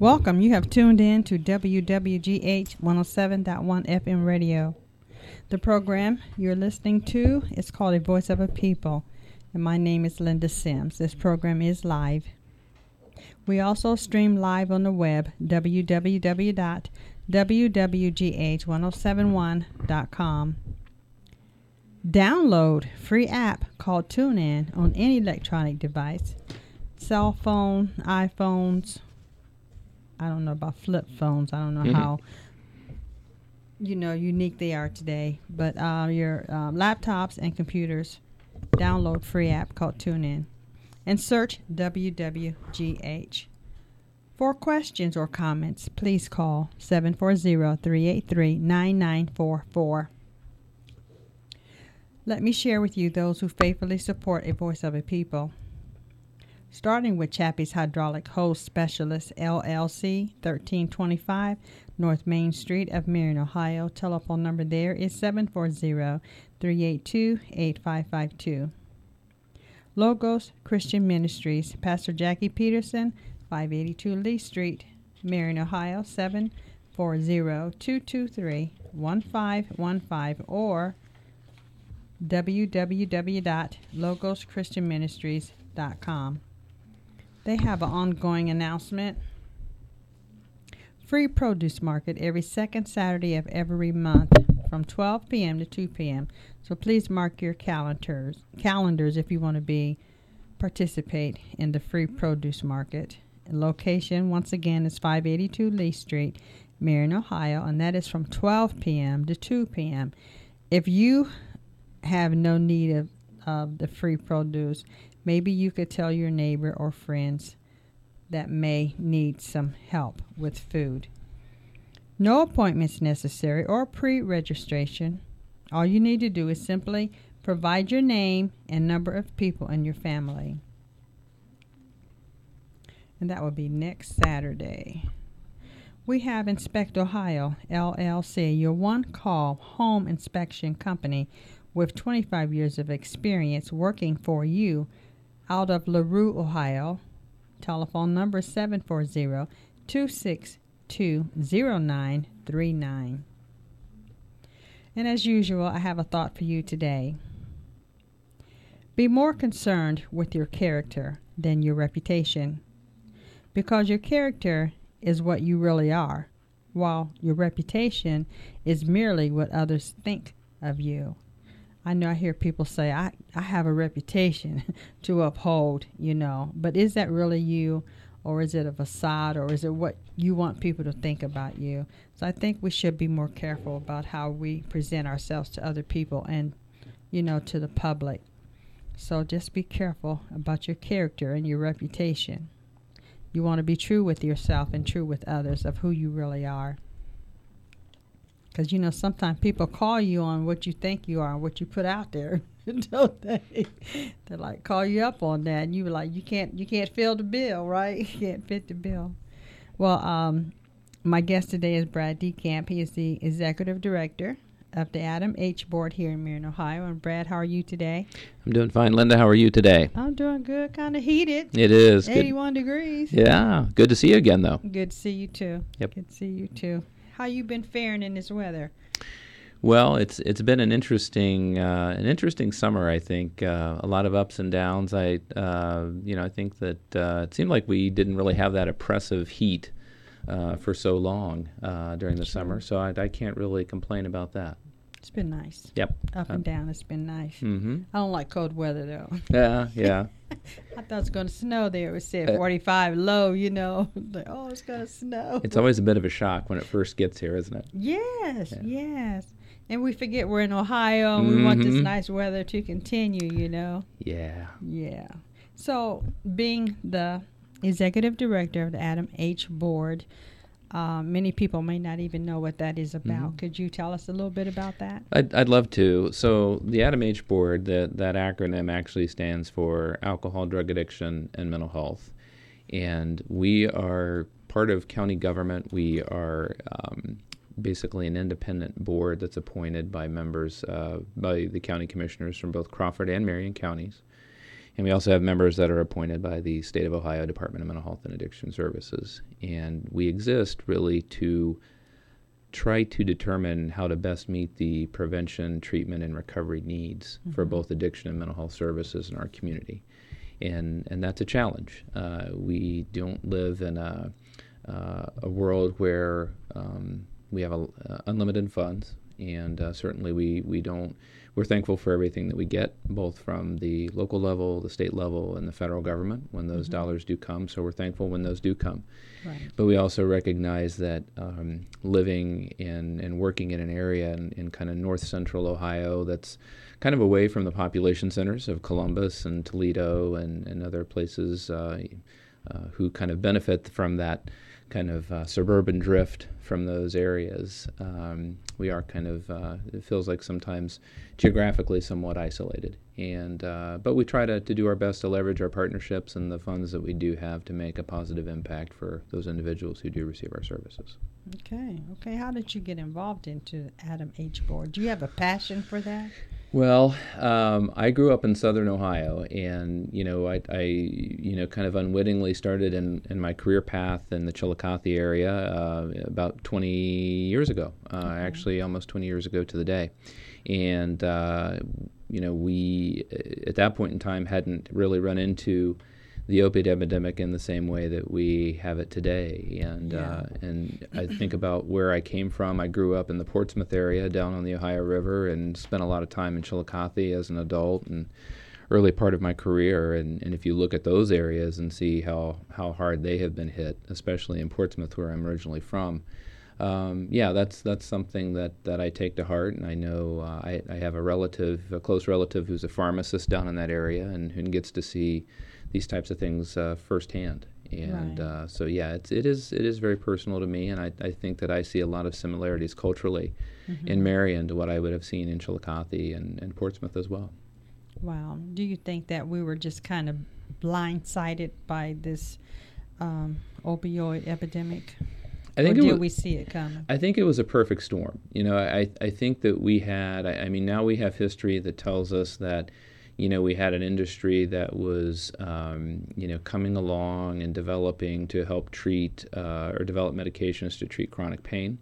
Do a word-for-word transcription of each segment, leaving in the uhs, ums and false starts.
Welcome. You have tuned in to W W G H one oh seven point one F M radio. The program you're listening to is called A Voice of a People, and my name is Linda Sims. This program is live. We also stream live on the web, w w w dot w w g h one oh seven one dot com. Download free app called TuneIn on any electronic device, cell phone, iPhones. I don't know about flip phones. I don't know mm-hmm. how, you know, unique they are today. But uh, your uh, laptops and computers, download free app called TuneIn and search W W G H. For questions or comments, please call seven four zero, three eight three, nine nine four four. Let me share with you those who faithfully support A Voice of a People. Starting with Chappie's Hydraulic Hose Specialist, L L C, thirteen twenty-five North Main Street of Marion, Ohio. Telephone number there is seven four zero, three eight two, eight five five two. Logos Christian Ministries, Pastor Jackie Peterson, five eighty-two Lee Street, Marion, Ohio, seven four zero, two two three, one five one five, or w w w dot logos christian ministries dot com. They have an ongoing announcement. Free produce market every second Saturday of every month from twelve p.m. to two p.m. So please mark your calendars calendars if you want to be participate in the free produce market. And location, once again, is five eighty-two Lee Street, Marion, Ohio, and that is from twelve p.m. to two p.m. If you have no need of, of the free produce, maybe you could tell your neighbor or friends that may need some help with food. No appointments necessary or pre-registration. All you need to do is simply provide your name and number of people in your family. And that will be next Saturday. We have Inspect Ohio, L L C, your one-call home inspection company with twenty-five years of experience working for you out of LaRue, Ohio. Telephone number seven four zero, two six two, zero nine three nine. And as usual, I have a thought for you today. Be more concerned with your character than your reputation, because your character is what you really are, while your reputation is merely what others think of you. I know I hear people say, I, I have a reputation to uphold, you know, but is that really you, or is it a facade, or is it what you want people to think about you? So I think we should be more careful about how we present ourselves to other people and, you know, to the public. So just be careful about your character and your reputation. You want to be true with yourself and true with others of who you really are. Because, you know, sometimes people call you on what you think you are, what you put out there, don't they? They like call you up on that, and you were like, you can't, you can't fill the bill, right? You can't fit the bill. Well, um, my guest today is Brad DeCamp. He is the executive director of the Adam H. Board here in Marion, Ohio. And Brad, how are you today? I'm doing fine, Linda. How are you today? I'm doing good. Kind of heated. It is eighty-one good. degrees. Yeah, good to see you again, though. Good to see you too. Yep. Good to see you too. How you been faring in this weather? Well, it's it's been an interesting uh, an interesting summer. I think uh, a lot of ups and downs. I uh, you know I think that uh, it seemed like we didn't really have that oppressive heat uh, for so long uh, during the sure. summer. So I, I can't really complain about that. It's been nice. Yep. Up and down. It's been nice. Mm-hmm. I don't like cold weather though. Yeah, yeah. I thought it was going to snow there. It was said forty-five low, you know. Like, oh, it's going to snow. It's always a bit of a shock when it first gets here, isn't it? Yes, yeah. yes. And we forget we're in Ohio and mm-hmm. we want this nice weather to continue, you know. Yeah. Yeah. So being the executive director of the Adam H. Board, uh, many people may not even know what that is about. Mm-hmm. Could you tell us a little bit about that? I'd, I'd love to. So the Adam H. Board, that, that acronym actually stands for Alcohol, Drug Addiction, and Mental Health. And we are part of county government. We are um, basically an independent board that's appointed by members, uh, by the county commissioners from both Crawford and Marion counties. And we also have members that are appointed by the State of Ohio Department of Mental Health and Addiction Services. And we exist really to try to determine how to best meet the prevention, treatment, and recovery needs mm-hmm. for both addiction and mental health services in our community. And and that's a challenge. Uh, we don't live in a, uh, a world where um, we have a, uh, unlimited funds, and uh, certainly we, we don't. We're thankful for everything that we get, both from the local level, the state level, and the federal government when those mm-hmm. dollars do come. So we're thankful when those do come. Right. But we also recognize that um, living in, and working in an area in, in kind of north central Ohio that's kind of away from the population centers of Columbus and Toledo and, and other places uh, uh, who kind of benefit from that kind of uh, suburban drift from those areas. Um, we are kind of, uh, it feels like sometimes geographically somewhat isolated. And uh, but we try to, to do our best to leverage our partnerships and the funds that we do have to make a positive impact for those individuals who do receive our services. Okay, okay. How did you get involved into Adam H. Board? Do you have a passion for that? Well, um, I grew up in Southern Ohio, and you know, I, I you know, kind of unwittingly started in, in my career path in the Chillicothe area uh, about twenty years ago. Uh, okay. Actually, almost twenty years ago to the day, and uh, you know, we at that point in time hadn't really run into the opiate epidemic in the same way that we have it today. And yeah. uh, and I think about where I came from. I grew up in the Portsmouth area down on the Ohio River and spent a lot of time in Chillicothe as an adult and early part of my career. And, and if you look at those areas and see how, how hard they have been hit, especially in Portsmouth where I'm originally from, um, yeah, that's that's something that, that I take to heart. And I know uh, I, I have a relative, a close relative who's a pharmacist down in that area and who gets to see these types of things uh, firsthand, and right. uh, so yeah, it's it is it is very personal to me, and I, I think that I see a lot of similarities culturally mm-hmm. in Marion to what I would have seen in Chillicothe and, and Portsmouth as well. Wow. Do you think that we were just kind of blindsided by this um, opioid epidemic? I think or it did was, we see it coming? I think it was a perfect storm. You know, I I think that we had. I, I mean, now we have history that tells us that. You know, we had an industry that was, um, you know, coming along and developing to help treat uh, or develop medications to treat chronic pain.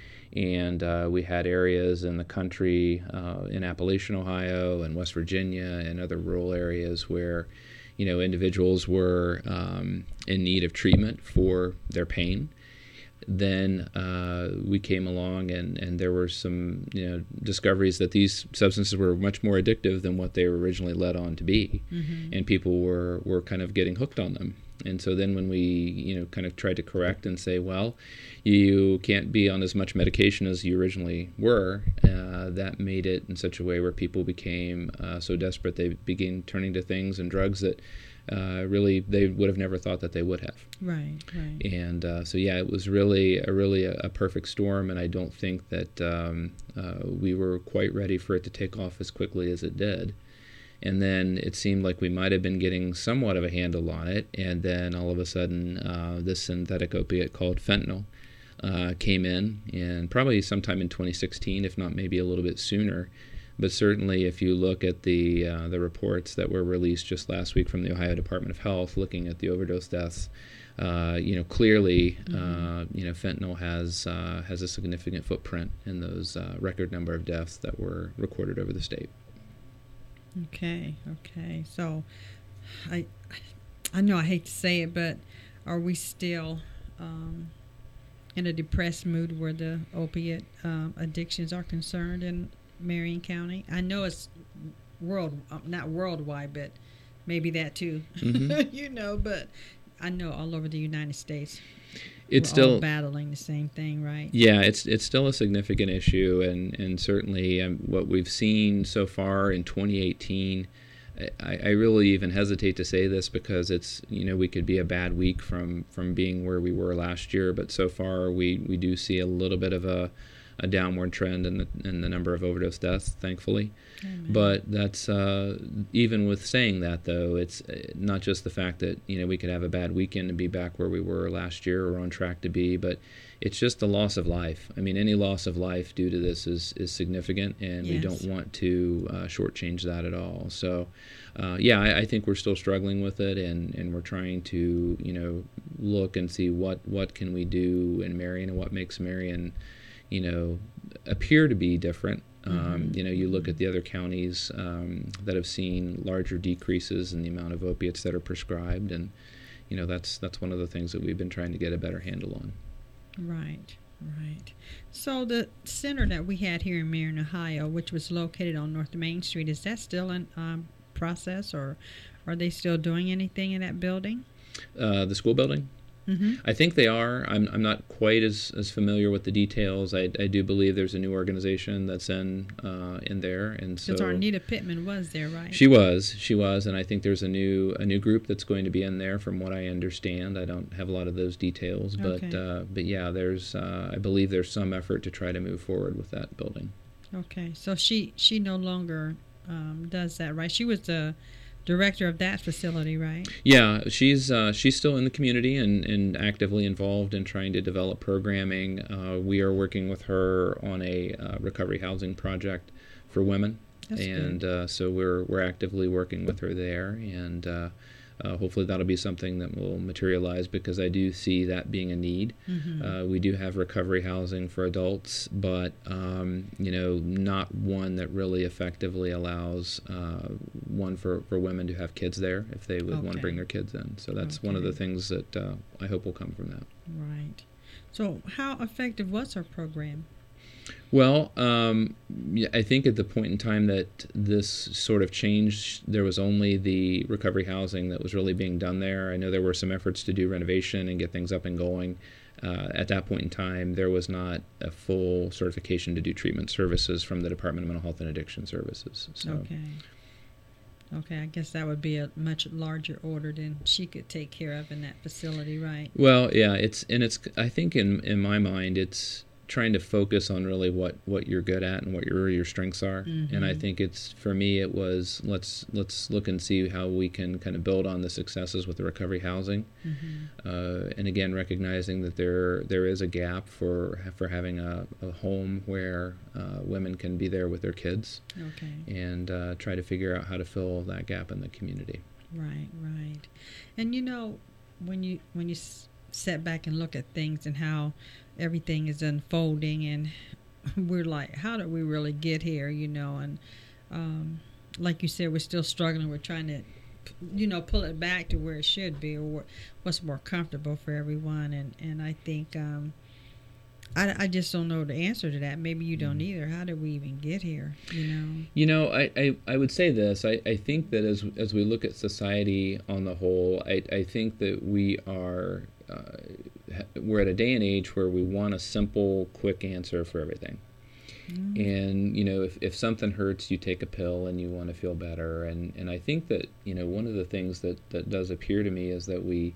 And uh, we had areas in the country, uh, in Appalachian, Ohio, and West Virginia, and other rural areas where, you know, individuals were um, in need of treatment for their pain. Then uh, we came along, and, and there were some you know discoveries that these substances were much more addictive than what they were originally led on to be, mm-hmm. and people were, were kind of getting hooked on them. And so then when we you know kind of tried to correct and say, well, you can't be on as much medication as you originally were, uh, that made it in such a way where people became uh, so desperate they began turning to things and drugs that Uh, really, they would have never thought that they would have. Right, right. And uh, so, yeah, it was really, a, really a, a perfect storm, and I don't think that um, uh, we were quite ready for it to take off as quickly as it did. And then it seemed like we might have been getting somewhat of a handle on it, and then all of a sudden, uh, this synthetic opiate called fentanyl uh, came in, and probably sometime in twenty sixteen, if not maybe a little bit sooner. But certainly, if you look at the uh, the reports that were released just last week from the Ohio Department of Health, looking at the overdose deaths, uh, you know clearly, mm-hmm. uh, you know fentanyl has uh, has a significant footprint in those uh, record number of deaths that were recorded over the state. Okay, okay. So, I I know I hate to say it, but are we still um, in a depressed mood where the opiate um, addictions are concerned in Marion County? I know it's world, not worldwide, but maybe that too. Mm-hmm. you know, but I know all over the United States, it's we're still all battling the same thing, right? Yeah, it's it's still a significant issue, and and certainly um, what we've seen so far in twenty eighteen. I, I really even hesitate to say this because it's you know we could be a bad week from, from being where we were last year, but so far we, we do see a little bit of a a downward trend in the in the number of overdose deaths, thankfully. Amen. But that's uh, even with saying that, though, it's not just the fact that, you know, we could have a bad weekend and be back where we were last year or on track to be, but it's just the loss of life. I mean, any loss of life due to this is, is significant, and yes. we don't want to uh, shortchange that at all. So, uh, yeah, I, I think we're still struggling with it, and, and we're trying to, you know, look and see what, what can we do in Marion and what makes Marion, you know, appear to be different. Um, mm-hmm. You know, you look at the other counties um, that have seen larger decreases in the amount of opiates that are prescribed, and, you know, that's that's one of the things that we've been trying to get a better handle on. Right, right. So the center that we had here in Marion, Ohio, which was located on North Main Street, is that still in um, process, or are they still doing anything in that building? Uh, the school building? Mm-hmm. I think they are. I'm I'm not quite as, as familiar with the details. I, I do believe there's a new organization that's in uh, in there, and so because Arnita Pittman was there, right? She was, she was, and I think there's a new a new group that's going to be in there, from what I understand. I don't have a lot of those details, but okay. uh, but yeah, there's uh, I believe there's some effort to try to move forward with that building. Okay, so she she no longer um, does that, right? She was the director of that facility, right? Yeah, she's uh, she's still in the community and, and actively involved in trying to develop programming. Uh, we are working with her on a uh, recovery housing project for women. That's and good. Uh, so we're we're actively working with her there, and uh, uh, hopefully that'll be something that will materialize, because I do see that being a need. Mm-hmm. Uh, we do have recovery housing for adults, but um, you know, not one that really effectively allows uh, one for, for women to have kids there if they would okay. want to bring their kids in. So that's okay. one of the things that uh, I hope will come from that. Right. So how effective was her program? Well, um, I think at the point in time that this sort of changed, there was only the recovery housing that was really being done there. I know there were some efforts to do renovation and get things up and going. Uh, at that point in time, there was not a full certification to do treatment services from the Department of Mental Health and Addiction Services. So. Okay. Okay, I guess that would be a much larger order than she could take care of in that facility, right? Well, yeah, it's and it's. I think in in my mind, it's trying to focus on really what, what you're good at and what your your strengths are. Mm-hmm. And I think it's, for me, it was let's let's look and see how we can kind of build on the successes with the recovery housing. Mm-hmm. Uh, and again, recognizing that there there is a gap for for having a, a home where uh, women can be there with their kids. Okay. And uh, try to figure out how to fill that gap in the community. Right, right. And you know, when you when you s- sit back and look at things and how everything is unfolding, and we're like, how did we really get here, you know? And um, like you said, we're still struggling. We're trying to, you know, pull it back to where it should be, or what's more comfortable for everyone. And, and I think um, I, I just don't know the answer to that. Maybe you don't either. How did we even get here, you know? You know, I, I, I would say this. I, I think that as as we look at society on the whole, I, I think that we are... Uh, we're at a day and age where we want a simple, quick answer for everything. Mm. And, you know, if, if something hurts, you take a pill and you want to feel better. And, and I think that, you know, one of the things that, that does appear to me is that we,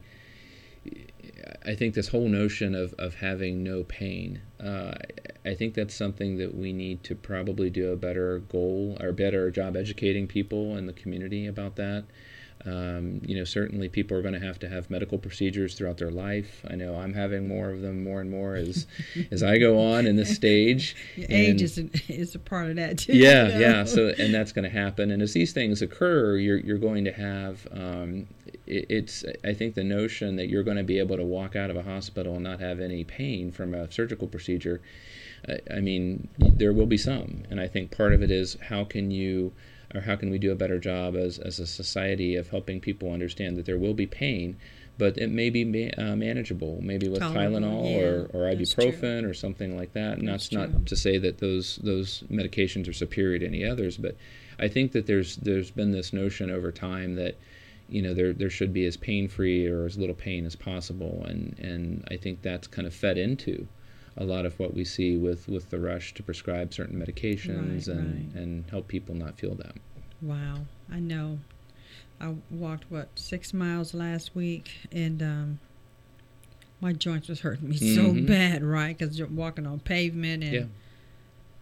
I think this whole notion of, of having no pain, uh, I think that's something that we need to probably do a better goal or better job educating people in the community about that. Um, you know, certainly people are going to have to have medical procedures throughout their life. I know I'm having more of them more and more as as I go on in this stage. Your age is a, is a part of that too. Yeah, you know? yeah. So, and that's going to happen. And as these things occur, you're you're going to have. Um, it, it's I think the notion that you're going to be able to walk out of a hospital and not have any pain from a surgical procedure. I, I mean, there will be some, and I think part of it is how can you. Or how can we do a better job as, as a society of helping people understand that there will be pain, but it may be ma- uh, manageable, maybe with Tolerable, Tylenol yeah, or, or ibuprofen true. or something like that. And that's, That's not true. to say that those those medications are superior to any others, but I think that there's there's been this notion over time that, you know, there there should be as pain-free or as little pain as possible, and, and I think that's kind of fed into a lot of what we see with, with the rush to prescribe certain medications Right, and, right. and help people not feel that. Wow, I know. I walked, what, six miles last week, and um, my joints was hurting me Mm-hmm. so bad, right? Because you're walking on pavement, and Yeah.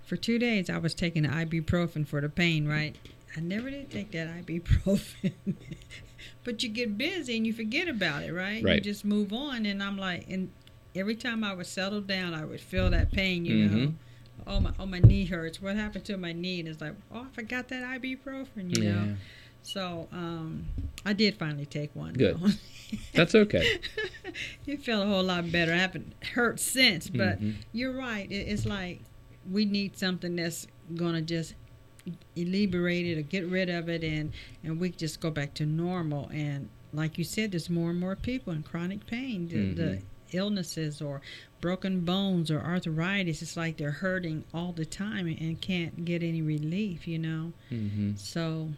for two days I was taking ibuprofen for the pain, right? I never did take that ibuprofen. But you get busy and you forget about it, right? Right. You just move on, and I'm like, and every time I would settle down, I would feel that pain, you Mm-hmm. know. Oh, my, oh, my knee hurts. What happened to my knee? And it's like, oh, I forgot that ibuprofen, you Yeah. know. So um, I did finally take one. Good. though. That's okay. It felt a whole lot better. I haven't hurt since, but Mhm. you're right. It, it's like we need something that's going to just liberate it or get rid of it, and, and we just go back to normal. And like you said, there's more and more people in chronic pain. The, Mhm. the illnesses or broken bones or arthritis, it's like they're hurting all the time and, and can't get any relief, you know. Mm-hmm. So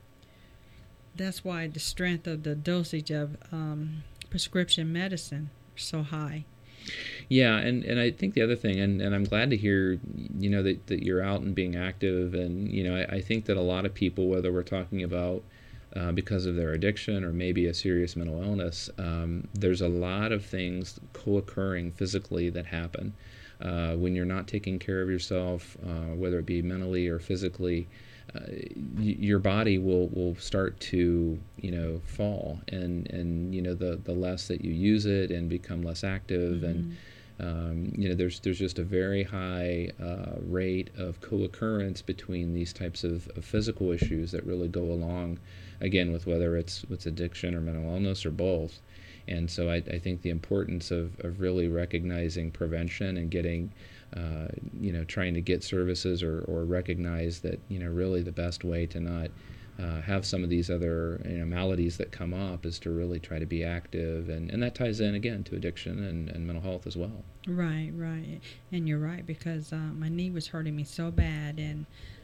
that's why the strength of the dosage of um, prescription medicine is so high. Yeah, and, and I think the other thing, and, and I'm glad to hear, you know, that, that you're out and being active, and, you know, I, I think that a lot of people, whether we're talking about uh, because of their addiction or maybe a serious mental illness, um, there's a lot of things co-occurring physically that happen uh, when you're not taking care of yourself, uh, whether it be mentally or physically. Uh, y- your body will, will start to, you know, fall, and, and you know, the, the less that you use it and become less active, Mm-hmm. and um, you know, there's there's just a very high uh, rate of co-occurrence between these types of, of physical issues that really go along, again, with whether it's it's addiction or mental illness or both. And so I, I think the importance of, of really recognizing prevention and getting Uh, you know, trying to get services or, or recognize that, you know, really the best way to not uh, have some of these other, you know, maladies that come up is to really try to be active. And, and that ties in, again, to addiction and, and mental health as well. Right, right. And you're right, because uh, my knee was hurting me so bad, and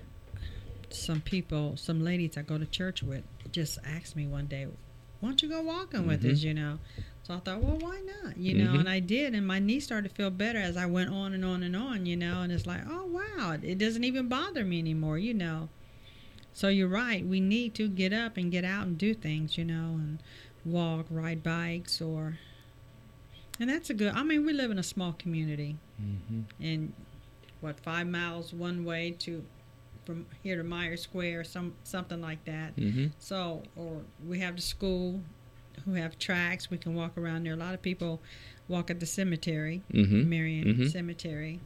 some people, some ladies I go to church with just asked me one day, why don't you go walking with Mhm. us, you know? So I thought, well, why not? You know, Mhm. and I did, and my knee started to feel better as I went on and on and on, you know, and it's like, oh, wow, it doesn't even bother me anymore, you know. So you're right, we need to get up and get out and do things, you know, and walk, ride bikes, or, and that's a good, I mean, we live in a small community, Mm-hmm. and what, five miles one way to, from here to Myers Square, some something like that. Mm-hmm. So, or we have the school who have tracks. We can walk around there. A lot of people walk at the cemetery, Mm-hmm. Marion Mhm. Cemetery,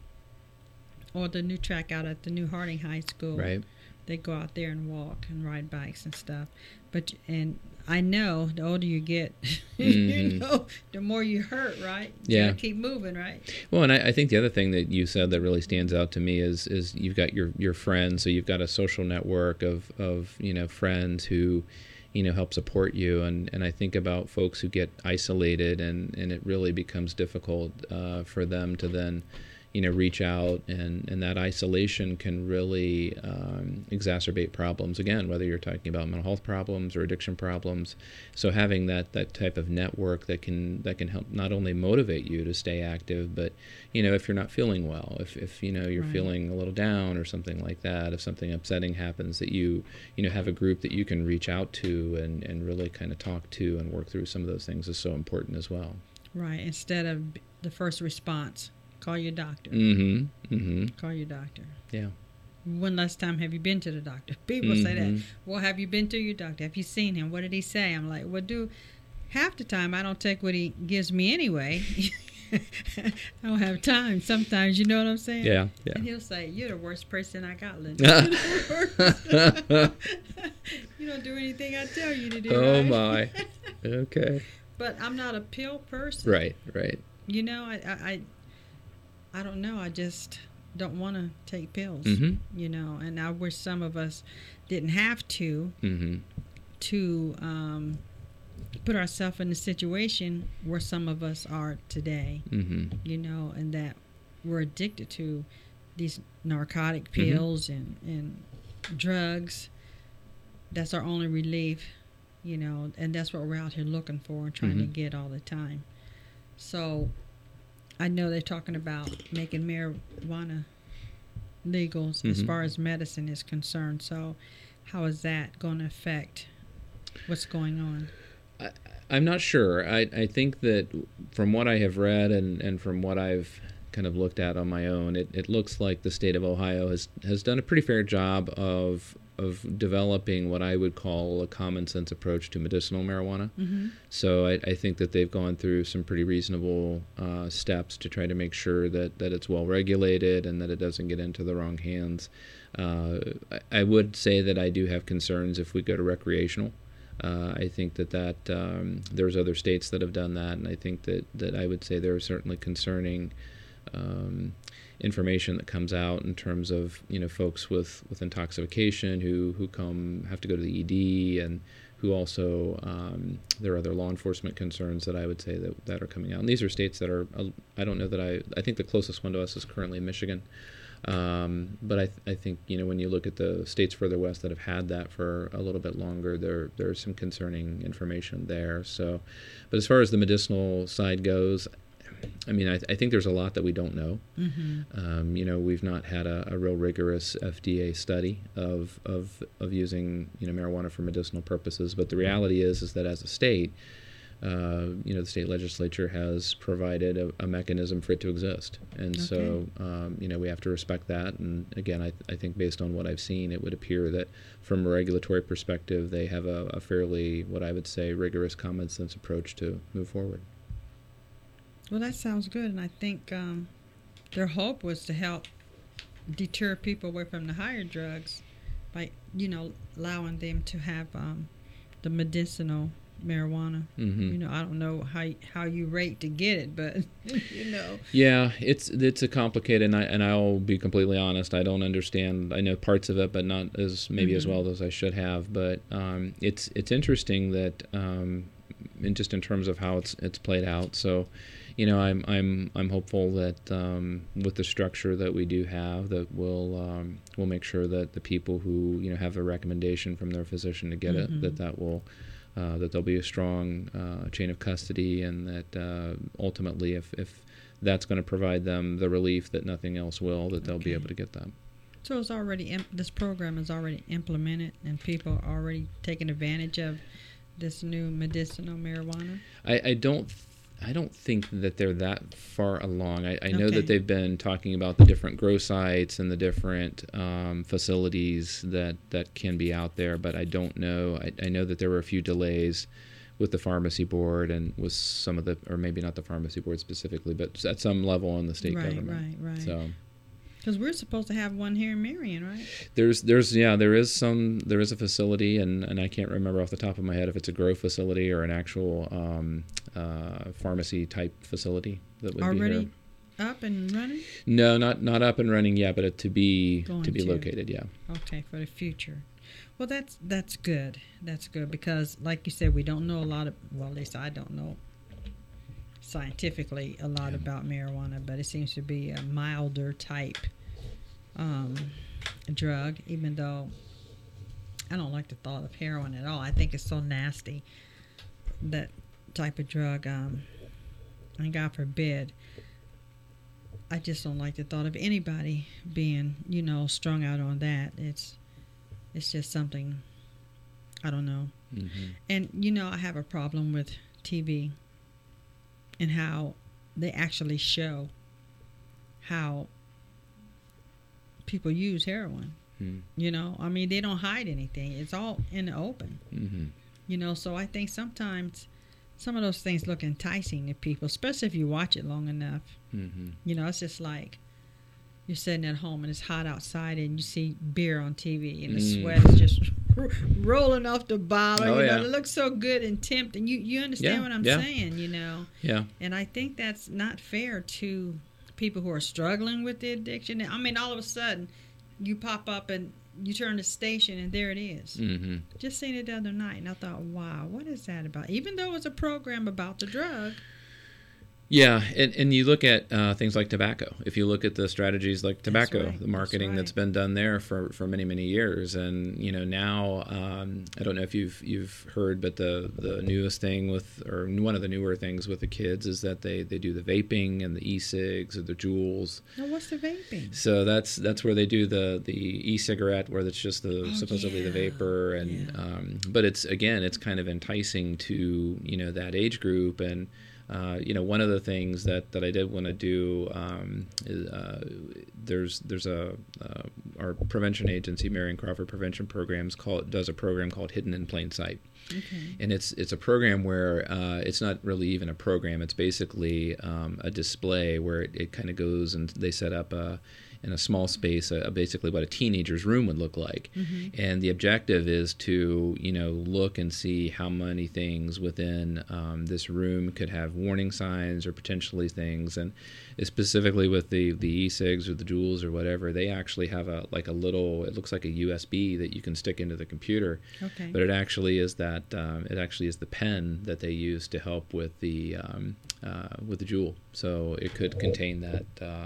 or the new track out at the new Harding High School. Right. They go out there and walk and ride bikes and stuff. But and I know the older you get, you Mhm. know, the more you hurt, right? You Yeah. gotta keep moving, right? Well, and I, I think the other thing that you said that really stands out to me is is you've got your, your friends, so you've got a social network of, of you know, friends who, you know, help support you, and, and I think about folks who get isolated, and, and it really becomes difficult uh, for them to then, you know, reach out, and, and that isolation can really um, exacerbate problems, again, whether you're talking about mental health problems or addiction problems. So having that, that type of network that can that can help not only motivate you to stay active, but, you know, if you're not feeling well, if, if you know, you're Right. feeling a little down or something like that, if something upsetting happens, that you, you know, have a group that you can reach out to and, and really kind of talk to and work through some of those things is so important as well. Right. Instead of the first response, call your doctor. Mm-hmm. Mm-hmm. Call your doctor. Yeah. When last time have you been to the doctor? People say that. Mhm. Well, have you been to your doctor? Have you seen him? What did he say? I'm like, well, do half the time I don't take what he gives me anyway. I don't have time sometimes, you know what I'm saying? Yeah. Yeah. And he'll say, you're the worst person I got, Linda. You're the worst. You don't do anything I tell you to do. Oh, right? my. Okay. But I'm not a pill person. Right. Right. You know, I, I, I, I don't know. I just don't want to take pills. Mm-hmm. You know, and I wish some of us didn't have to Mm-hmm. to um, put ourselves in the situation where some of us are today. Mm-hmm. You know, and that we're addicted to these narcotic Mm-hmm. pills and and drugs. That's our only relief. You know, and that's what we're out here looking for and trying to Mhm. get all the time. So I know they're talking about making marijuana legal as Mhm. far as medicine is concerned. So how is that going to affect what's going on? I, I'm not sure. I, I think that from what I have read and, and from what I've kind of looked at on my own, it, it looks like the state of Ohio has, has done a pretty fair job of of developing what I would call a common sense approach to medicinal marijuana. Mm-hmm. So I, I think that they've gone through some pretty reasonable uh, steps to try to make sure that, that it's well regulated and that it doesn't get into the wrong hands. Uh, I, I would say that I do have concerns if we go to recreational. Uh, I think that, that um, there's other states that have done that, and I think that, that I would say there are certainly concerning um, information that comes out in terms of, you know, folks with, with intoxication who, who come have to go to the E D, and who also um, there are other law enforcement concerns that I would say that, that are coming out. And these are states that are, I don't know that I, I think the closest one to us is currently Michigan. Um, but I, th- I think, you know, when you look at the states further west that have had that for a little bit longer, there there's some concerning information there. So, but as far as the medicinal side goes, I mean, I, th- I think there's a lot that we don't know. Mm-hmm. Um, you know, we've not had a, a real rigorous F D A study of, of of using, you know, marijuana for medicinal purposes. But the reality is, is that as a state, uh, you know, the state legislature has provided a, a mechanism for it to exist, and Okay. so um, you know, we have to respect that. And again, I, I think based on what I've seen, it would appear that from a regulatory perspective, they have a, a fairly, what I would say, rigorous common sense approach to move forward. Well, that sounds good, and I think um, their hope was to help deter people away from the higher drugs by, you know, allowing them to have um, the medicinal marijuana. Mm-hmm. You know, I don't know how how you rate to get it, but you know. Yeah, it's it's a complicated, and I and I'll be completely honest. I don't understand. I know parts of it, but not as maybe Mm-hmm. as well as I should have. But um, it's it's interesting that, um, in just in terms of how it's it's played out. So, you know, I'm I'm I'm hopeful that um, with the structure that we do have, that we'll um, we'll make sure that the people who, you know, have a recommendation from their physician to get Mm-hmm. it, that that will. Uh, that there'll be a strong uh, chain of custody, and that uh, ultimately, if, if that's going to provide them the relief that nothing else will, that they'll be Okay. able to get that. So it's already imp- this program is already implemented, and people are already taking advantage of this new medicinal marijuana. I, I don't th- I don't think that they're that far along. I, I know Okay. that they've been talking about the different grow sites and the different um, facilities that, that can be out there, but I don't know. I, I know that there were a few delays with the pharmacy board and with some of the, or maybe not the pharmacy board specifically, but at some level in the state Right, government. right, right. So Because we're supposed to have one here in Marion, right? there's there's yeah there is some there is a facility, and, and I can't remember off the top of my head if it's a grow facility or an actual um, uh, pharmacy type facility that would be here. Already up and running? No, not not up and running yet, but it, to be Going to be to. located. Yeah. Okay, for the future. Well, that's that's good. That's good because, like you said, we don't know a lot of. Well, at least I don't know scientifically a lot Yeah. about marijuana, but it seems to be a milder type um, drug. Even though I don't like the thought of heroin at all. I think it's so nasty. That type of drug. Um, and God forbid. I just don't like the thought of anybody being, you know, strung out on that. It's it's just something, I don't know. Mm-hmm. And, you know, I have a problem with T V and how they actually show how people use heroin. Mm-hmm. You know, I mean, they don't hide anything. It's all in the open. Mm-hmm. You know, so I think sometimes some of those things look enticing to people, especially if you watch it long enough. Mm-hmm. You know, it's just like you're sitting at home and it's hot outside and you see beer on T V and the Mm. sweat is just r- rolling off the bottle. Oh, you yeah. know, it looks so good and tempting. You you understand Yeah, what I'm yeah. saying, you know? Yeah. And I think that's not fair to people who are struggling with the addiction. I mean, all of a sudden you pop up and you turn the station and there it is. Mm-hmm. Just seen it the other night and I thought, wow, what is that about? Even though it was a program about the drug. Yeah, and, and you look at uh, things like tobacco. If you look at the strategies like tobacco, right, the marketing that's that's been done there for, for many many years, and you know now um, I don't know if you've you've heard, but the, the newest thing with or one of the newer things with the kids is that they, they do the vaping and the e-cigs or the Juuls. Now, what's the vaping? So that's that's where they do the, the e-cigarette, where it's just the Oh, supposedly the yeah. vapor, and Yeah. um, but it's again it's kind of enticing to you know that age group, and uh, you know, one of the things that, that I did want to do um, is uh, there's there's a uh, our prevention agency, Marion Crawford Prevention Programs, call does a program called Hidden in Plain Sight. Okay. And it's it's a program where uh, it's not really even a program. It's basically um, a display where it, it kind of goes and they set up a, in a small space, uh, basically what a teenager's room would look like. Mm-hmm. And the objective is to, you know, look and see how many things within um, this room could have warning signs or potentially things. And specifically with the, the e-cigs or the Juuls or whatever, they actually have a like a little, it looks like a U S B that you can stick into the computer. Okay. But it actually is that, um, it actually is the pen that they use to help with the, um, uh, with the Juul. So it could contain that, uh,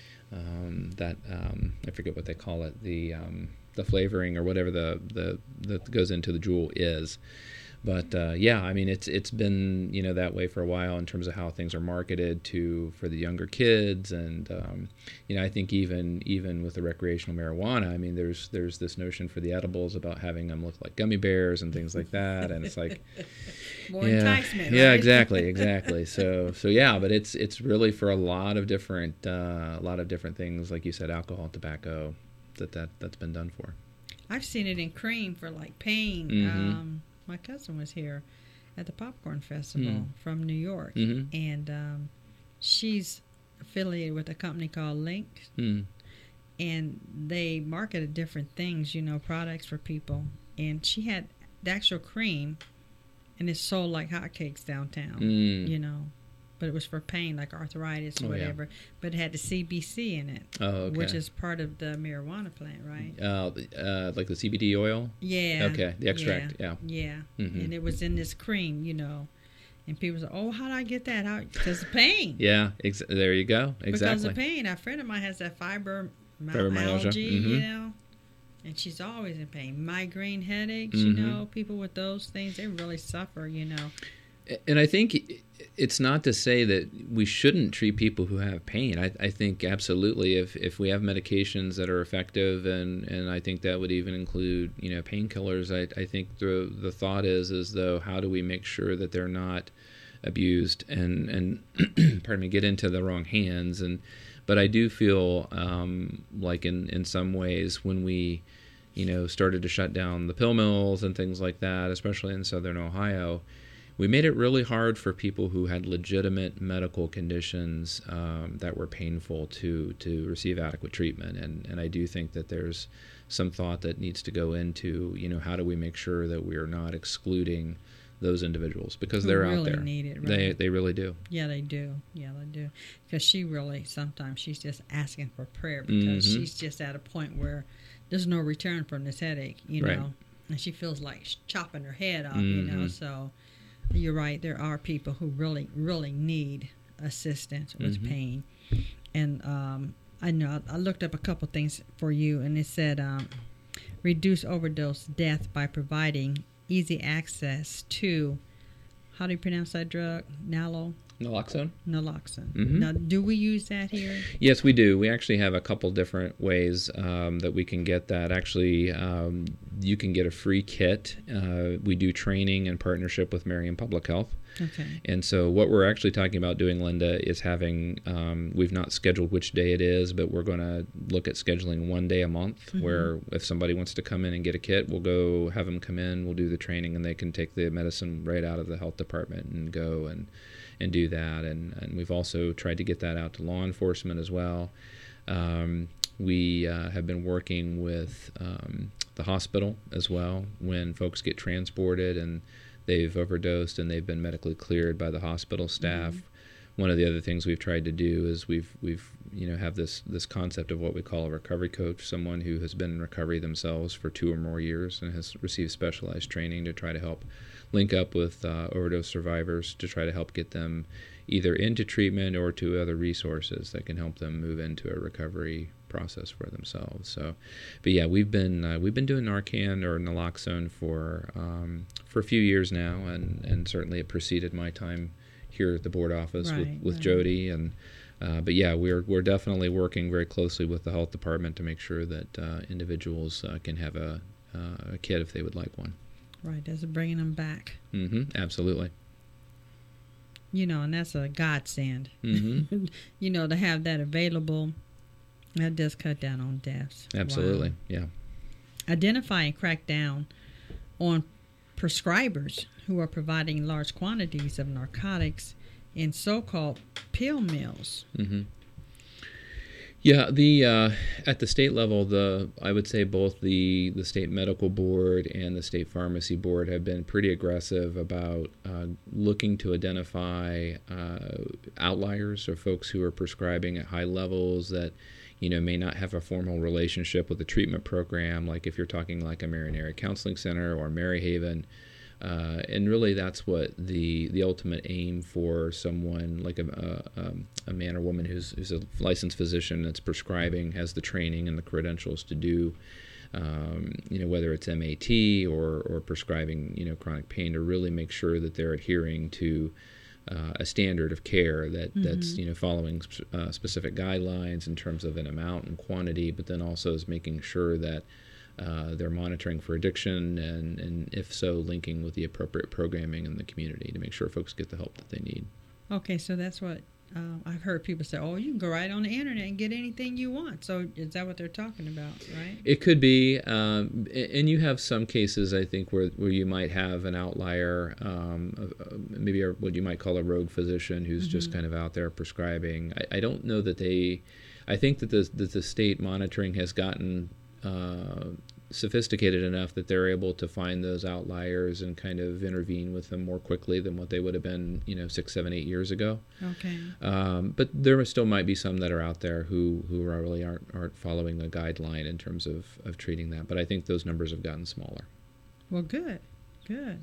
Um, that um, I forget what they call it, the um, the flavoring or whatever the, the that goes into the Juul is, but uh, yeah, I mean it's it's been you know that way for a while in terms of how things are marketed to for the younger kids, and um, you know I think even even with the recreational marijuana, I mean there's there's this notion for the edibles about having them look like gummy bears and things like that, and it's like. More yeah, enticement, yeah, right? exactly, exactly. So, so yeah, but it's it's really for a lot of different uh, a lot of different things, like you said, alcohol, tobacco, that that that's been done for. I've seen it in cream for like pain. Mm-hmm. Um, my cousin was here at the Popcorn Festival mm. from New York, mm-hmm. and um, she's affiliated with a company called Link, mm. and they marketed different things, you know, products for people. And she had the actual cream. And it's sold like hotcakes downtown, mm. you know. But it was for pain, like arthritis or oh, whatever. Yeah. But it had the C B C in it, oh, okay. which is part of the marijuana plant, right? Uh, uh, like the C B D oil? Yeah. Okay, the extract, yeah. Yeah, yeah. Mm-hmm. And it was in this cream, you know. And people say, oh, how did I get that? How? Because of pain. Yeah, ex- there you go, exactly. Because of pain. A friend of mine has that fibromyalgia, mm-hmm. you know. And she's always in pain. Migraine headaches, mm-hmm. you know, people with those things, they really suffer, you know. And I think it's not to say that we shouldn't treat people who have pain. I, I think absolutely if, if we have medications that are effective, and, and I think that would even include, you know, painkillers, I, I think the the thought is as though how do we make sure that they're not abused and, and pardon me, get into the wrong hands. And But I do feel um, like in, in some ways when we, you know, started to shut down the pill mills and things like that, especially in Southern Ohio, we made it really hard for people who had legitimate medical conditions um, that were painful to to receive adequate treatment. And, and I do think that there's some thought that needs to go into, you know, how do we make sure that we are not excluding those individuals, because Who they're really out there. Need it, right? They they really do. Yeah, they do. Yeah, they do. Because she really, sometimes she's just asking for prayer because mm-hmm. she's just at a point where there's no return from this headache, you know. Right. And she feels like she's chopping her head off, mm-hmm. you know. So you're right. There are people who really, really need assistance with mm-hmm. pain. And um, I know I looked up a couple things for you, and it said um, reduce overdose death by providing easy access to, how do you pronounce that drug? Nalo? Naloxone? Naloxone. Mm-hmm. Now, do we use that here? Yes, we do. We actually have a couple different ways um, that we can get that. Actually, um, you can get a free kit. Uh, we do training in partnership with Marion Public Health. Okay. And so what we're actually talking about doing, Linda, is having, um, we've not scheduled which day it is, but we're going to look at scheduling one day a month mm-hmm. where if somebody wants to come in and get a kit, we'll go have them come in, we'll do the training, and they can take the medicine right out of the health department and go and and do that. And, and we've also tried to get that out to law enforcement as well. Um, we uh, have been working with um, the hospital as well when folks get transported and they've overdosed and they've been medically cleared by the hospital staff. Mm-hmm. One of the other things we've tried to do is we've we've you know have this this concept of what we call a recovery coach, someone who has been in recovery themselves for two or more years and has received specialized training to try to help link up with uh, overdose survivors to try to help get them either into treatment or to other resources that can help them move into a recovery process for themselves. So, but yeah, we've been uh, we've been doing Narcan or naloxone for um, for a few years now, and, and certainly it preceded my time here at the board office right, with, with right. Jody. And uh, but yeah, we're we're definitely working very closely with the health department to make sure that uh, individuals uh, can have a, uh, a kit if they would like one. Right, that's bringing them back. Mm-hmm, absolutely. you know, and that's a godsend. Mm-hmm. You know, to have that available, that does cut down on deaths. Absolutely, Wow. yeah. Identify and crack down on prescribers who are providing large quantities of narcotics in so-called pill mills. Mm-hmm. Yeah, the uh, at the state level, the I would say both the, the state medical board and the state pharmacy board have been pretty aggressive about uh, looking to identify uh, outliers or folks who are prescribing at high levels that, you know, may not have a formal relationship with the treatment program. Like if you're talking like a Marion Area Counseling Center or Maryhaven. Uh, and really, that's what the the ultimate aim for someone like a a, a man or woman who's who's a licensed physician that's prescribing, has the training and the credentials to do, um, you know, whether it's M A T or or prescribing, you know, chronic pain, to really make sure that they're adhering to uh, a standard of care that mm-hmm. that's, you know, following uh, specific guidelines in terms of an amount and quantity, but then also is making sure that Uh, they're monitoring for addiction, and, and if so, linking with the appropriate programming in the community to make sure folks get the help that they need. Okay, so that's what uh, I've heard people say, oh, you can go right on the internet and get anything you want. So is that what they're talking about, right? It could be, um, and you have some cases, I think, where, where you might have an outlier, um, uh, maybe a, what you might call a rogue physician who's mm-hmm. just kind of out there prescribing. I, I don't know that they, I think that the, that the state monitoring has gotten Uh, sophisticated enough that they're able to find those outliers and kind of intervene with them more quickly than what they would have been, you know, six, seven, eight years ago. Okay. Um, but there still might be some that are out there who, who really aren't aren't following a guideline in terms of, of treating that. But I think those numbers have gotten smaller. Well, good, good.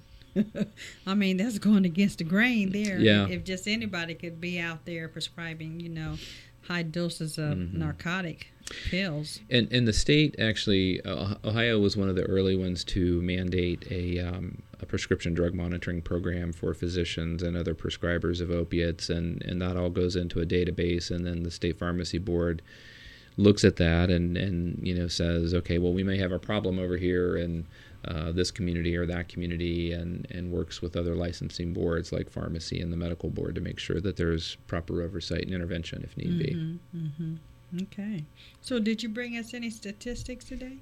I mean, that's going against the grain there. Yeah. If just anybody could be out there prescribing, you know, high doses of mm-hmm. narcotic pills. And and the state actually, uh, Ohio was one of the early ones to mandate a um, a prescription drug monitoring program for physicians and other prescribers of opiates, and, and that all goes into a database, and then the state pharmacy board looks at that and, and you know says, okay, well, we may have a problem over here in uh, this community or that community, and, and works with other licensing boards like pharmacy and the medical board to make sure that there's proper oversight and intervention if need mm-hmm, be. Mm-hmm. Okay. So did you bring us any statistics today?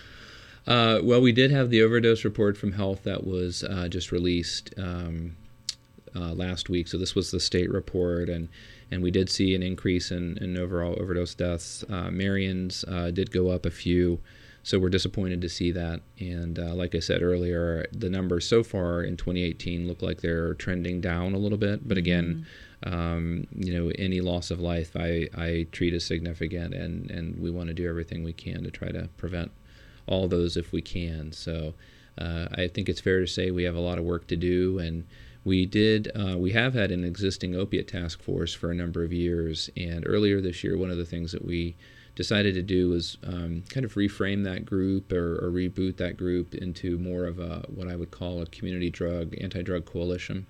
Uh, well, we did have the overdose report from Health that was uh, just released um, uh, last week. So this was the state report, and, and we did see an increase in, in overall overdose deaths. Uh, Marion's uh, did go up a few, so we're disappointed to see that. And uh, like I said earlier, the numbers so far in twenty eighteen look like they're trending down a little bit. But again, mm-hmm. Um, you know, any loss of life I, I treat as significant, and, and we want to do everything we can to try to prevent all those if we can. So uh, I think it's fair to say we have a lot of work to do, and we did uh, we have had an existing opiate task force for a number of years, and earlier this year one of the things that we decided to do was um, kind of reframe that group or, or reboot that group into more of a what I would call a community drug, anti-drug coalition.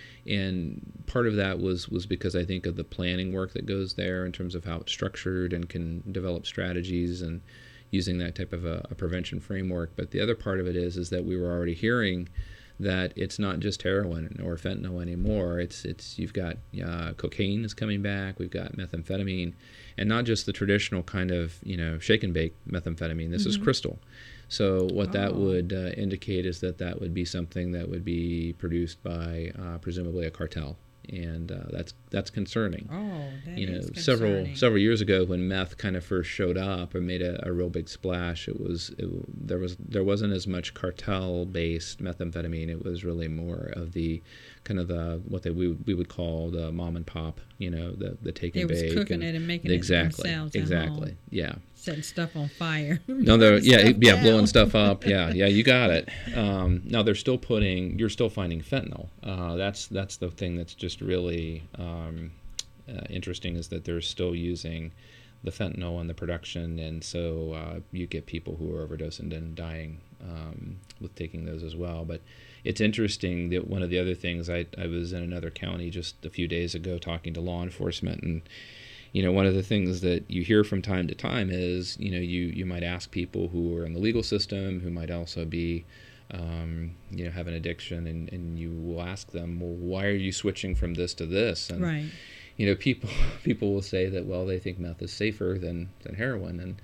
And part of that was, was because I think of the planning work that goes there in terms of how it's structured and can develop strategies and using that type of a, a prevention framework. But the other part of it is is that we were already hearing that it's not just heroin or fentanyl anymore. It's it's you've got uh, cocaine is coming back. We've got methamphetamine, and not just the traditional kind of you know shake and bake methamphetamine. This mm-hmm. is crystal. So what oh. that would uh, indicate is that that would be something that would be produced by uh, presumably a cartel, and uh, that's that's concerning. Oh, that you know, is concerning. several several years ago when meth kind of first showed up and made a, a real big splash, it was it, there was there wasn't as much cartel-based methamphetamine. It was really more of the kind of the what they we, we would call the mom and pop, you know, the the take and bake. They was cooking and, it and making exactly, it themselves. Exactly, yeah. Setting stuff on fire. No, they're yeah, stuff yeah, down. blowing stuff up. Yeah, yeah, you got it. Um, now they're still putting. You're still finding fentanyl. Uh, that's that's the thing that's just really um, uh, interesting is that they're still using the fentanyl in the production, and so uh, you get people who are overdosing and dying um, with taking those as well. But it's interesting that one of the other things I I was in another county just a few days ago talking to law enforcement, and you know, one of the things that you hear from time to time is, you know, you, you might ask people who are in the legal system, who might also be um, you know, have an addiction, and, and you will ask them, well, why are you switching from this to this? And, right. you know, people people will say that, well, they think meth is safer than, than heroin. And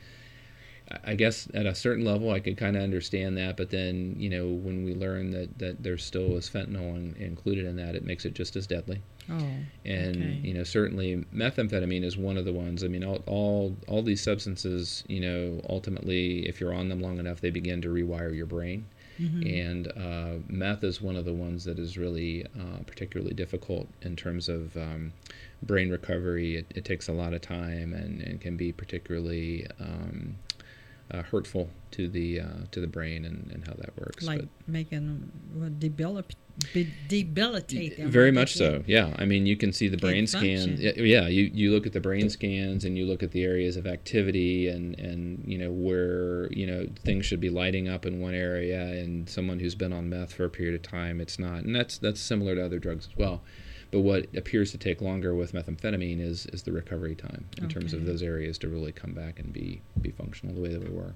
I guess at a certain level I could kind of understand that. But then, you know, when we learn that, that there still is fentanyl in, included in that, it makes it just as deadly. Oh, and okay. you know, certainly methamphetamine is one of the ones. I mean, all, all all these substances, you know, ultimately, if you're on them long enough, they begin to rewire your brain. Mm-hmm. And uh, meth is one of the ones that is really uh, particularly difficult in terms of um, brain recovery. It, it takes a lot of time and, and can be particularly um, uh, hurtful to the uh, to the brain and, and how that works. Like but, making them well, debilip- be- debilitate them. Very much so, yeah. I mean, you can see the brain function. scans. Yeah, you, you look at the brain scans and you look at the areas of activity and, and, you know, where, you know, things should be lighting up in one area, and someone who's been on meth for a period of time, it's not. And that's that's similar to other drugs as well. But what appears to take longer with methamphetamine is, is the recovery time in okay. terms of those areas to really come back and be, be functional the way that we were.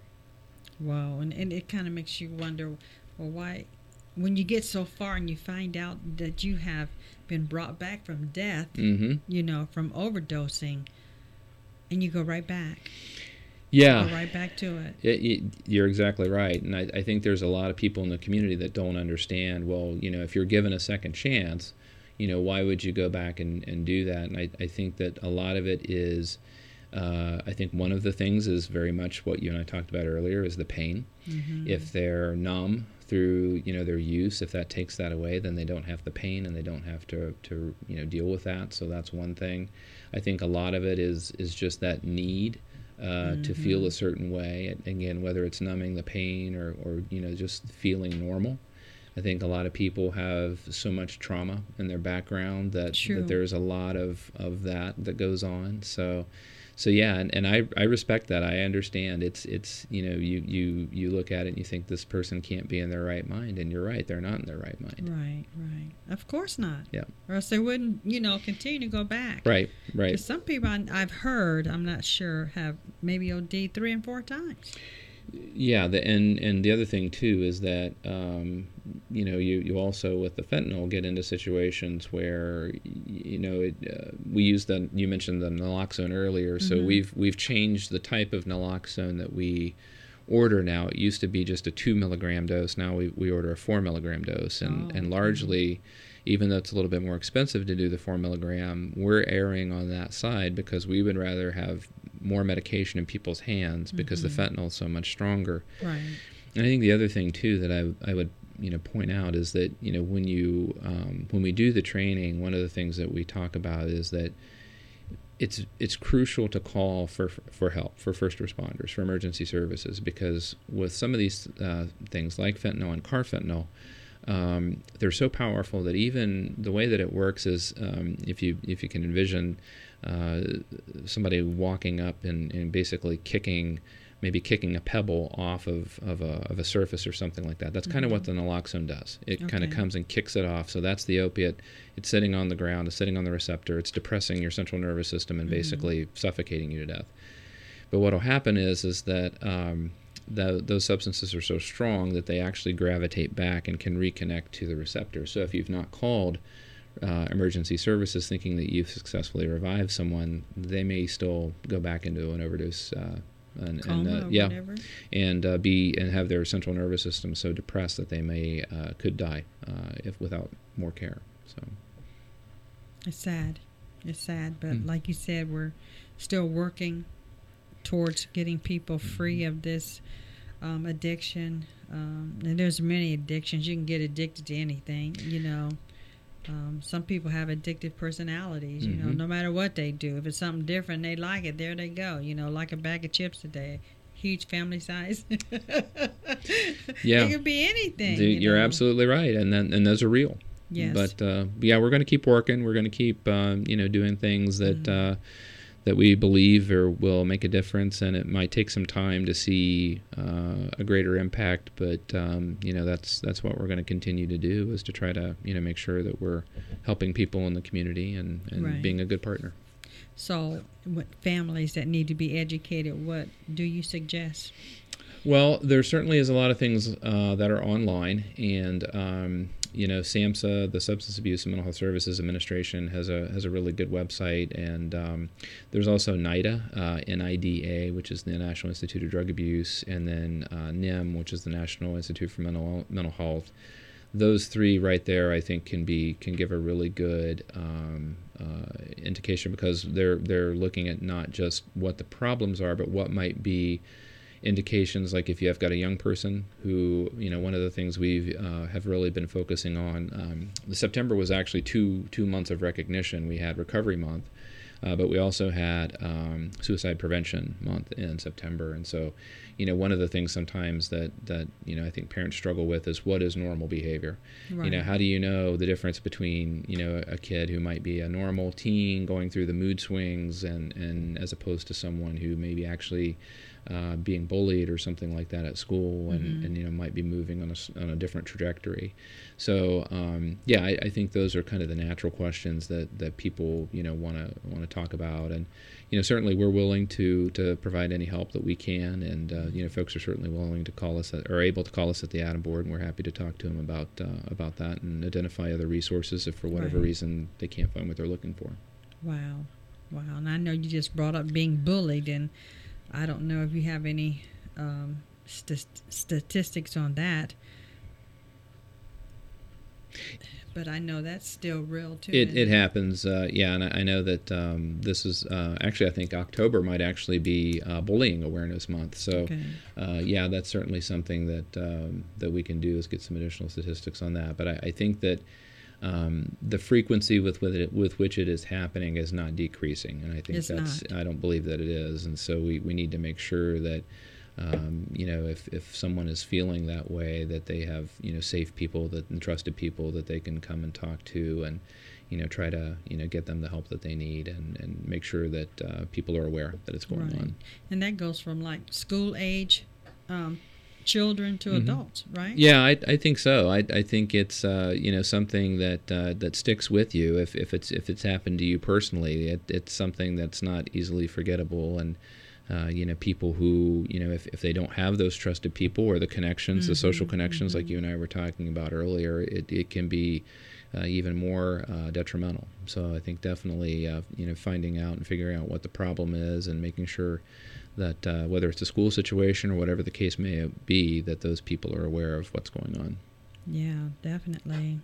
Wow, and, and it kind of makes you wonder, well, why, when you get so far and you find out that you have been brought back from death, mm-hmm. you know, from overdosing, and you go right back. Yeah. Go right back to it. it, it you're exactly right. And I, I think there's a lot of people in the community that don't understand, well, you know, if you're given a second chance, you know, why would you go back and, and do that? And I, I think that a lot of it is, uh, I think one of the things is very much what you and I talked about earlier is the pain. Mm-hmm. If they're numb through, you know, their use, if that takes that away, then they don't have the pain and they don't have to, to you know, deal with that. So that's one thing. I think a lot of it is, is just that need uh, mm-hmm. to feel a certain way. Again, whether it's numbing the pain or, or, you know, just feeling normal. I think a lot of people have so much trauma in their background that, that there's a lot of, of that that goes on. So, so yeah, and, and I, I respect that. I understand. It's it's you know you, you, you look at it and you think this person can't be in their right mind, and you're right. They're not in their right mind. Right, right. Of course not. Yeah. Or else they wouldn't, you know, continue to go back. Right, right. Some people I, I've heard, I'm not sure, have maybe O D'd three and four times. Yeah, the, and and the other thing too is that um, you know you, you also with the fentanyl get into situations where you know it, uh, we use the you mentioned the naloxone earlier, so mm-hmm. we've we've changed the type of naloxone that we order now. It used to be just a two milligram dose. Now we we order a four milligram dose, and oh, and largely. Mm-hmm. Even though it's a little bit more expensive to do the four milligram, we're erring on that side because we would rather have more medication in people's hands because mm-hmm. the fentanyl is so much stronger. Right. And I think the other thing too that I I would you know point out is that you know when you um, when we do the training, one of the things that we talk about is that it's it's crucial to call for for help for first responders, for emergency services, because with some of these uh, things like fentanyl and carfentanil. Um, they're so powerful that even the way that it works is um, if you if you can envision uh, somebody walking up and, and basically kicking maybe kicking a pebble off of, of, a, of a surface or something like that. That's mm-hmm. kind of what the naloxone does. It okay. kind of comes and kicks it off. So that's the opiate. It's sitting on the ground. It's sitting on the receptor. It's depressing your central nervous system and mm-hmm. basically suffocating you to death. But what will happen is is that um, The, those substances are so strong that they actually gravitate back and can reconnect to the receptor. So if you've not called uh, emergency services thinking that you've successfully revived someone, they may still go back into an overdose uh, and, and uh, yeah, whatever. and uh, be and have their central nervous system so depressed that they may uh, could die uh, if without more care. So it's sad. It's sad, but mm. like you said, we're still working towards getting people free of this um, addiction. Um, and there's many addictions. You can get addicted to anything, you know. Um, some people have addictive personalities, you mm-hmm. know, no matter what they do. If it's something different, they like it, there they go, you know, like a bag of chips today. Huge family size. Yeah. It could be anything. The, you you're know? absolutely right. And then, and those are real. Yes. But, uh, yeah, we're going to keep working. We're going to keep, um, you know, doing things that, mm-hmm. uh, that we believe or will make a difference, and it might take some time to see uh, a greater impact, but um, you know that's that's what we're going to continue to do, is to try to you know make sure that we're helping people in the community and, and right. being a good partner. So, what families that need to be educated, what do you suggest? Well, there certainly is a lot of things uh, that are online, and um, you know, SAMHSA, the Substance Abuse and Mental Health Services Administration, has a has a really good website, and um, there's also NIDA, uh, N I D A, which is the National Institute of Drug Abuse, and then uh, N I M, which is the National Institute for Mental Mental Health. Those three right there, I think, can be can give a really good um, uh, indication, because they're they're looking at not just what the problems are, but what might be indications. Like if you have got a young person who, you know, one of the things we uh, have really been focusing on, um, the September was actually two two months of recognition. We had Recovery Month, uh, but we also had um, Suicide Prevention Month in September. And so, you know, one of the things sometimes that, that you know, I think parents struggle with is, what is normal behavior? Right. You know, how do you know the difference between, you know, a kid who might be a normal teen going through the mood swings and, and as opposed to someone who maybe actually Uh, being bullied or something like that at school, and, mm-hmm. and you know, might be moving on a, on a different trajectory. So um, yeah, I, I think those are kind of the natural questions that, that people, you know, want to want to talk about. And you know, certainly we're willing to to provide any help that we can, and uh, you know, folks are certainly willing to call us at, or able to call us at the Adam Board, and we're happy to talk to them about uh, about that and identify other resources if for whatever right. reason they can't find what they're looking for. Wow, wow! And I know you just brought up being bullied, and I don't know if you have any um, st- statistics on that, but I know that's still real too. It it happens, uh, yeah, and I, I know that um, this is uh, actually, I think October might actually be uh, Bullying Awareness Month. So, okay. uh, yeah, that's certainly something that um, that we can do, is get some additional statistics on that. But I, I think that Um, the frequency with with, it, with which it is happening is not decreasing, and I think it's that's not. I don't believe that it is, and so we, we need to make sure that um, you know, if, if someone is feeling that way, that they have, you know, safe people that and trusted people that they can come and talk to, and you know, try to, you know, get them the help that they need, and, and make sure that uh, people are aware that it's going right. on. And that goes from like school age um, children to mm-hmm. adults, right? Yeah, I, I think so. I, I think it's uh, you know, something that uh, that sticks with you if, if it's if it's happened to you personally. It, it's something that's not easily forgettable, and uh, you know, people who, you know, if, if they don't have those trusted people or the connections, mm-hmm. the social connections, mm-hmm. like you and I were talking about earlier, it it can be uh, even more uh, detrimental. So I think definitely uh, you know, finding out and figuring out what the problem is, and making sure that uh, whether it's a school situation or whatever the case may be, that those people are aware of what's going on. Yeah, definitely.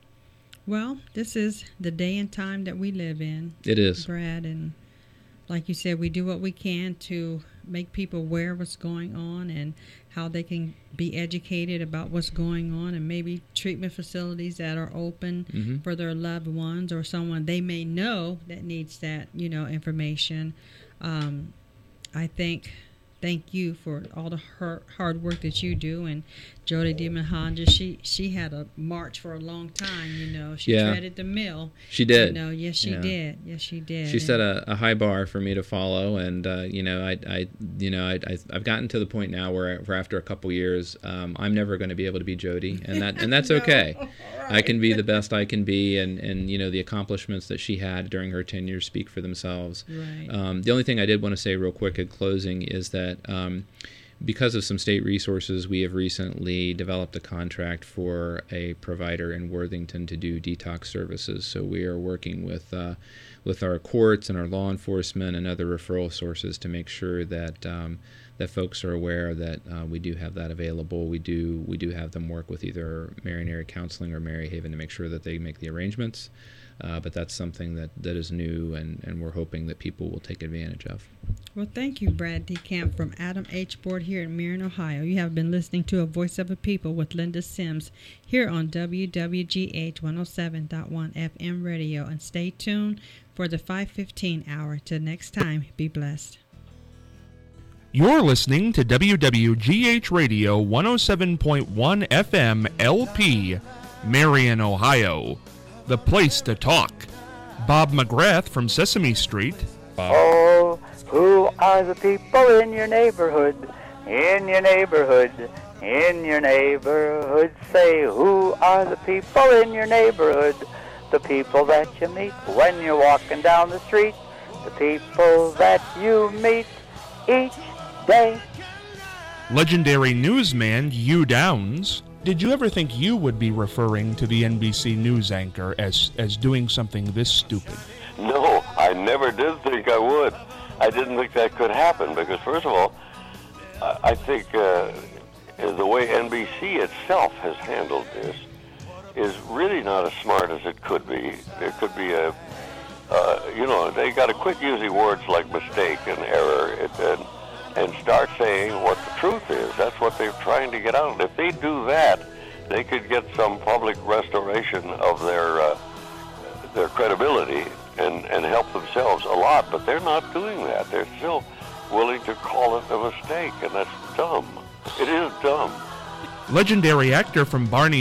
Well, this is the day and time that we live in. It is. Brad, and like you said, we do what we can to make people aware of what's going on and how they can be educated about what's going on, and maybe treatment facilities that are open mm-hmm. for their loved ones or someone they may know that needs that, you know, information. Um, I think, thank you for all the hard, hard work that you do. And Jody DiMahanja, she she had a march for a long time, you know. She yeah. treaded the mill. She did. You know, yes, she yeah. did. Yes, she did. She set a, a high bar for me to follow, and uh, you know, I, I, you know, I, I, I've gotten to the point now where, where after a couple years, um, I'm never going to be able to be Jody, and that, and that's no. okay. Right. I can be the best I can be, and, and you know, the accomplishments that she had during her tenure speak for themselves. Right. Um, the only thing I did want to say real quick at closing is that um, because of some state resources, we have recently developed a contract for a provider in Worthington to do detox services. So we are working with uh, with our courts and our law enforcement and other referral sources to make sure that um, that folks are aware that uh, we do have that available. We do we do have them work with either Marion Area Counseling or Mary Haven to make sure that they make the arrangements. Uh, but that's something that, that is new, and, and we're hoping that people will take advantage of. Well, thank you, Brad DeCamp from Adam H. Board here in Marion, Ohio. You have been listening to A Voice of a People with Linda Sims here on W W G H one oh seven point one F M radio. And stay tuned for the five fifteen hour. Till next time, be blessed. You're listening to W W G H Radio one oh seven point one F M L P, Marion, Ohio. The place to talk. Bob McGrath from Sesame Street. Bob. Oh, who are the people in your neighborhood? In your neighborhood, in your neighborhood. Say, who are the people in your neighborhood? The people that you meet when you're walking down the street. The people that you meet each day. Legendary newsman Hugh Downs. Did you ever think you would be referring to the N B C News anchor as, as doing something this stupid? No, I never did think I would. I didn't think that could happen because, first of all, I think uh, the way N B C itself has handled this is really not as smart as it could be. There could be a, uh, you know, they got to quit using words like mistake and error and, and start saying what the truth is. That's what they're trying to get out. If they do that, they could get some public restoration of their uh, their credibility and, and help themselves a lot. But they're not doing that. They're still willing to call it a mistake, and that's dumb. It is dumb. Legendary actor from Barney